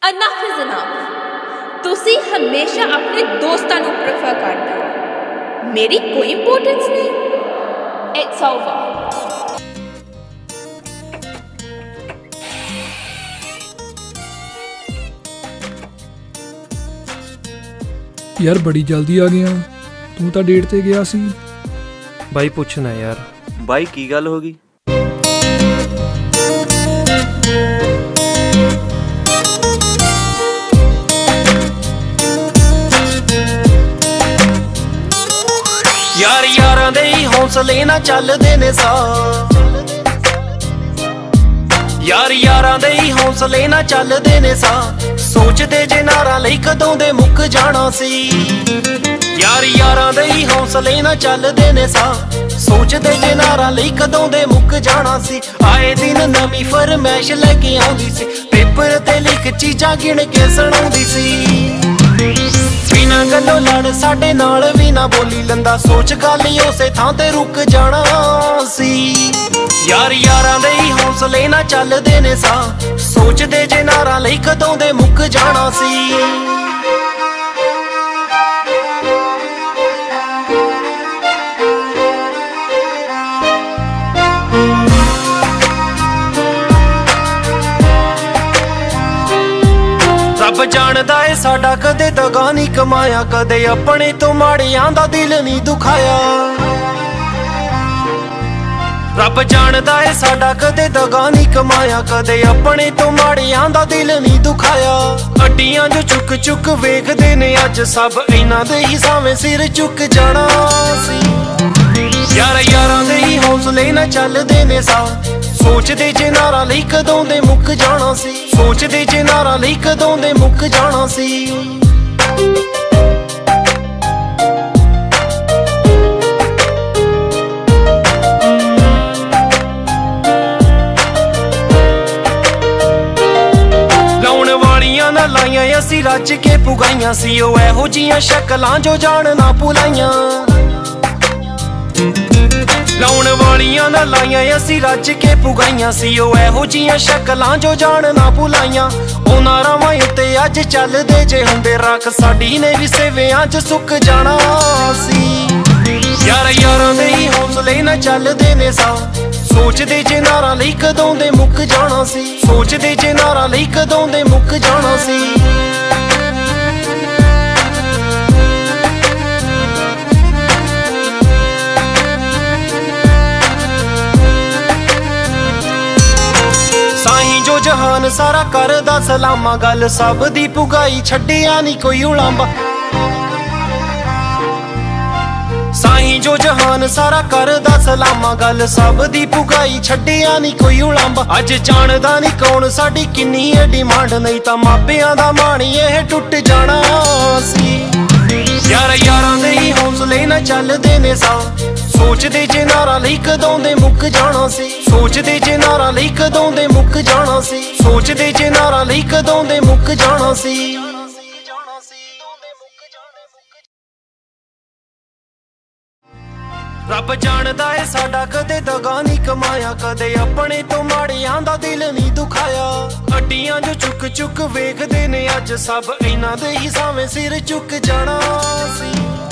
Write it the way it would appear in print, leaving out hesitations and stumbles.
Enough is enough. ਤੁਸੀਂ ਹਮੇਸ਼ਾ ਆਪਣੇ ਦੋਸਤਾਂ ਨੂੰ ਪ੍ਰੈਫਰ ਕਰਦੇ ਹੋ, ਮੇਰੀ ਕੋਈ ਇੰਪੋਰਟੈਂਸ ਨਹੀਂ। It's over. ਯਾਰ ਬੜੀ ਜਲਦੀ ਆ ਗਿਆ, ਤੂੰ ਤਾਂ ਡੇਟ ਤੇ ਗਿਆ ਸੀ। ਬਾਈ ਪੁੱਛਣਾ ਯਾਰ। ਬਾਈ ਕੀ ਗੱਲ ਹੋ ਗਈ? ਯਾਰ ਯਾਰਾਂ ਦੇ ਹੀ ਹੌਸਲੇ ਨਾ ਚੱਲਦੇ ਨੇ ਸਾਹ, ਯਾਰ ਯਾਰਾਂ ਦੇ ਹੀ ਹੌਸਲੇ ਨਾ ਚੱਲਦੇ ਨੇ ਸਾਹ। ਸੋਚਦੇ ਜੇ ਨਾਰਾਂ ਲਈ ਕਦੋਂ ਦੇ ਮੁੱਕ ਜਾਣਾ ਸੀ। ਯਾਰ ਯਾਰਾਂ ਦੇ ਹੀ ਹੌਸਲੇ ਨਾ ਚੱਲਦੇ ਨੇ ਸਾਹ। ਸੋਚਦੇ ਜੇ ਨਾਰਾਂ ਲਈ ਕਦੋਂ ਦੇ ਮੁੱਕ ਜਾਣਾ ਸੀ। ਆਏ ਦਿਨ ਨਵੀਂ ਫਰਮੈਸ਼ ਲੈ ਕੇ ਆਉਂਦੀ ਸੀ, ਪੇਪਰ ਤੇ ਲਿਖ ਚੀਜ਼ਾਂ ਗਿਣ ਕੇ ਸੁਣਾਉਂਦੀ ਸੀ। ਬਿਨਾਂ ਗੱਲੋਂ ਲੜ ਸਾਡੇ ਨਾਲ ਵੀ ਨਾ ਬੋਲੀ ਲੰਦਾ, ਸੋਚ ਗੱਲ ਹੀ ਉਸੇ ਥਾਂ ਤੇ ਰੁਕ ਜਾਣਾ ਸੀ। ਯਾਰ ਯਾਰਾਂ ਦੇ ਹੀ ਹੌਸਲੇ ਨਾ ਚੱਲਦੇ ਨੇ ਸਾਹ। ਸੋਚਦੇ ਜੇ ਨਾਰਾਂ ਲਈ ਕਦੋਂ ਦੇ ਮੁੱਕ ਜਾਣਾ ਸੀ। ਰੱਬ ਜਾਣਦਾ ਏ ਸਾਡਾ ਕਦੇ ਦਗਾ ਨਹੀਂ ਕਮਾਇਆ, ਕਦੇ ਆਪਣੇ ਤੋਂ ਮਾੜਿਆਂ ਦਾ ਦਿਲ ਨਹੀਂ ਦੁਖਾਇਆ। ਰੱਬ ਜਾਣਦਾ ਏ ਸਾਡਾ ਕਦੇ ਦਗਾ ਨਹੀਂ ਕਮਾਇਆ, ਕਦੇ ਆਪਣੇ ਤੋਂ ਮਾੜਿਆਂ ਦਾ ਦਿਲ ਨਹੀਂ ਦੁਖਾਇਆ। ਅੱਡੀਆਂ ਜੋ ਚੁੱਕ ਚੁੱਕ ਵੇਖਦੇ ਨੇ ਅੱਜ ਸਭ, ਇਹਨਾਂ ਦੇ ਹੀ ਸਾਵੇਂ ਸਿਰ ਚੁੱਕ ਜਾਣਾ ਸੀ। ਯਾਰ ਯਾਰਾਂ ਦੇ ਹੀ ਹੌਸਲੇ ਨਾ ਚੱਲਦੇ ਨੇ ਸਾਹ। ਸੋਚਦੇ ਜੇ ਨਾਰਾਂ ਲਈ ਕਦੋਂ ਦੇ ਮੁੱਕ ਜਾਣਾ ਸੀ। ਸੋਚਦੇ ਜੇ ਨਾਰਾਂ ਲਈ ਕਦੋਂ ਦੇ ਮੁੱਕ ਜਾਣਾ ਸੀ। ਲਾਉਣ ਵਾਲੀਆਂ ਨਾ ਲਾਈਆਂ ਅਸੀਂ ਰੱਜ ਕੇ ਪੁਗਾਈਆਂ ਸੀ, ਉਹ ਇਹੋ ਜੀਆਂ ਸ਼ਕਲਾਂ ਜੋ ਜਾਣ ਨਾ ਭੁਲਾਈਆਂ। ਲਾਉਣ ਵਾਲੀਆਂ ਨਾ ਲਾਈਆਂ ਅਸੀਂ ਰੱਜ ਕੇ ਪੁਗਾਈਆਂ ਸੀ, ਉਹ ਇਹੋ ਜੀਆਂ ਸ਼ਕਲਾਂ ਜੋ ਜਾਣ ਨਾ ਭੁਲਾਈਆਂ। ਉਹਨਾਂ ਰਾਵਾਂ ਉੱਤੇ ਅੱਜ ਚੱਲਦੇ ਜੇ ਹੁੰਦੇ ਰਾਖ, ਸਾਡੀ ਨੇ ਵੀ ਸੇਵਿਆਂ 'ਚ ਸੁੱਕ ਜਾਣਾ ਸੀ। ਯਾਰ ਯਾਰਾਂ ਦੇ ਹੀ ਹੌਸਲੇ ਨਾ ਚੱਲਦੇ ਨੇ ਸਾਹ। ਸੋਚਦੇ ਜੇ ਨਾਰਾਂ ਲਈ ਕਦੋਂ ਦੇ ਮੁੱਕ ਜਾਣਾ ਸੀ। ਸੋਚਦੇ ਜੇ ਨਾਰਾਂ ਲਈ ਕਦੋਂ ਦੇ ਮੁੱਕ ਜਾਣਾ ਸੀ। ਸਾਈਂ ਜੋ ਜਹਾਨ ਸਾਰਾ ਕਰਦਾ ਸਲਾਮਾਂ, ਗੱਲ ਸਭ ਦੀ ਪੁਗਾਈ ਛੱਡਿਆ ਨਹੀਂ ਕੋਈ ਉਲਾਂਬਾ। ਸਾਈਂ ਜੋ ਜਹਾਨ ਸਾਰਾ ਕਰਦਾ ਸਲਾਮਾਂ, ਗੱਲ ਸਭ ਦੀ ਪੁਗਾਈ ਛੱਡਿਆ ਨਹੀਂ ਕੋਈ ਉਲਾਂਬਾ। ਅੱਜ ਜਾਣਦਾ ਨਹੀਂ ਕੌਣ ਸਾਡੀ ਕਿੰਨੀ ਏ ਡਿਮਾਂਡ, ਨਹੀਂ ਤਾਂ ਮਾਪਿਆਂ ਦਾ ਮਾਣੀ ਇਹ ਟੁੱਟ ਜਾਣਾ ਸੀ। ਯਾਰ ਯਾਰਾਂ ਦੇ ਹੀ ਹੌਸਲੇ ਨਾ ਚੱਲਦੇ ਨੇ ਸਾਹ। ਸੋਚਦੇ ਜੇ ਨਾਰਾਂ ਲਈ ਕਦੋਂ ਦੇ ਮੁੱਕ ਜਾਣਾ ਸੀ। ਸੋਚਦੇ ਜੇ ਨਾਰਾਂ ਲਈ ਕਦੋਂ ਦੇ ਮੁੱਕ ਜਾਣਾ ਸੀ। ਸੋਚਦੇ ਜੇ ਨਾਰਾਂ ਲਈ ਕਦੋਂ ਦੇ ਮੁੱਕ ਜਾਣਾ ਸੀ। ਰੱਬ ਜਾਣਦਾ ਏ ਸਾਡਾ ਕਦੇ ਦਗਾ ਨਹੀਂ ਕਮਾਇਆ, ਕਦੇ ਆਪਣੇ ਤੋਂ ਮਾੜਿਆਂ ਦਾ ਦਿਲ ਨਹੀਂ ਦੁਖਾਇਆ। ਅੱਡੀਆਂ ਜੋ ਚੁੱਕ ਚੁੱਕ ਵੇਖਦੇ ਨੇ ਅੱਜ ਸਭ, ਇਹਨਾਂ ਦੇ ਹੀ ਸਾਵੇਂ ਸਿਰ ਚੁੱਕ ਜਾਣਾ ਸੀ।